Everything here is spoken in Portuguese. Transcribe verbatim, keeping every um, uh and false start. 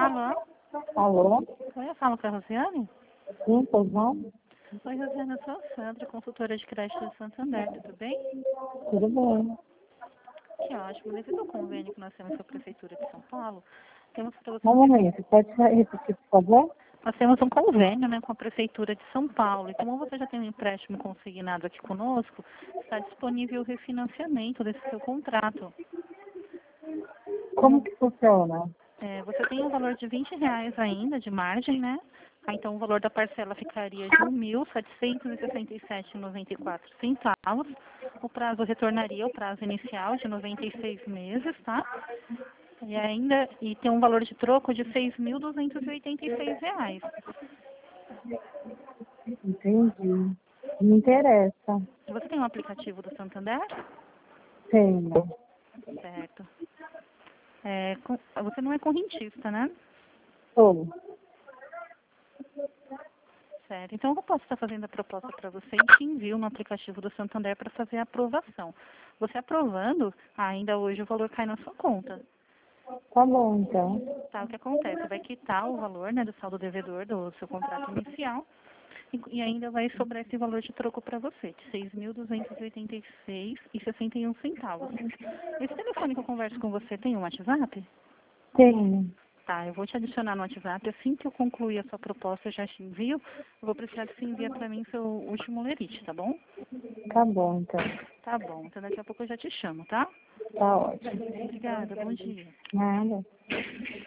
Alô? Alô? Oi, eu falo com a Rosiane? Sim, pois não? Oi, Rosiane, eu sou a Sandra, consultora de crédito do Santander, tudo bem? Tudo bem. Que ótimo. Devido ao convênio que nós temos com a Prefeitura de São Paulo, temos para você Um um, momento, pode repetir, por favor? nós temos um convênio, né, com a Prefeitura de São Paulo. E como você já tem um empréstimo consignado aqui conosco, está disponível o refinanciamento desse seu contrato. Como Como que funciona? é, você tem um valor de vinte reais ainda de margem, né? Ah, então o valor da parcela ficaria de um mil setecentos e sessenta e sete reais e noventa e quatro centavos. O prazo retornaria ao prazo inicial de noventa e seis meses, tá? E ainda e tem um valor de troco de seis mil duzentos e oitenta e seis reais. Entendi. Me interessa. Você tem um aplicativo do Santander? Tenho. Certo. É, com- você não é correntista, né? Sou. Certo. Então eu posso estar fazendo a proposta para você e te envio no aplicativo do Santander para fazer a aprovação. Você aprovando, ainda hoje o valor cai na sua conta. Tá bom, então. Tá, o que acontece? Vai quitar o valor, né, do saldo devedor do seu contrato inicial e, e ainda vai sobrar esse valor de troco para você, de seis mil duzentos e oitenta e seis reais e sessenta e um centavos. Esse telefone que eu converso com você tem um WhatsApp? Tenho. Tá, eu vou te adicionar no WhatsApp. Assim que eu concluir a sua proposta, eu já te envio. Eu vou precisar que você envie para mim seu último lerite, tá bom? Tá bom, então. Tá bom, então daqui a pouco eu já te chamo, tá? Tá ótimo. Obrigada, bom dia. Nada.